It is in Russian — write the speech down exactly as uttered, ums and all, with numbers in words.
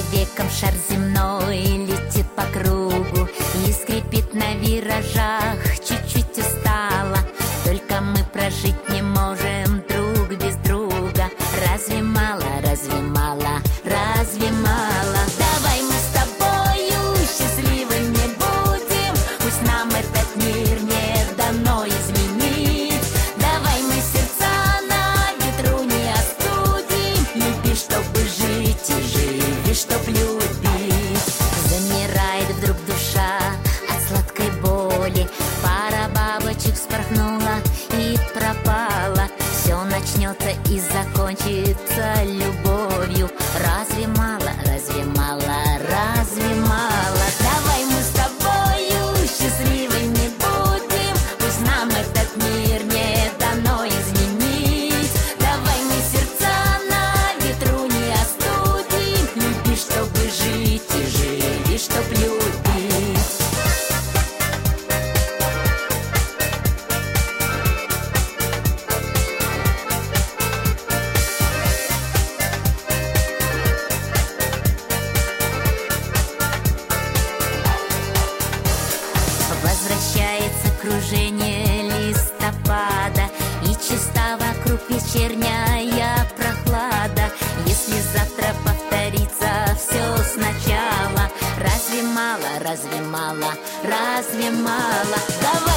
человеком шар земной летит по кругу и скрипит на виражах, чуть-чуть устала. Только мы прожить не можем друг без друга. Разве мало, разве мало, разве мало? Давай мы с тобою счастливыми будем, пусть нам этот мир не дано изменить. Давай мы сердца на ветру не остудим, люби, чтобы жить, и живи, чтоб любить. Замирает вдруг душа от сладкой боли, пара бабочек вспорхнула и пропала. Все начнется и закончится любовью. Разве мало, разве мало, разве мало? Давай мы с тобою счастливыми будем, пусть нам этот мир не дано изменить. Давай мы сердца на ветру не остудим, люби, чтобы жить, и живи, чтоб любить. Возвращается кружение листопада, и чиста вокруг вечерняя прохлада. Если завтра повторится все сначала, разве мало, разве мало, разве мало? Давай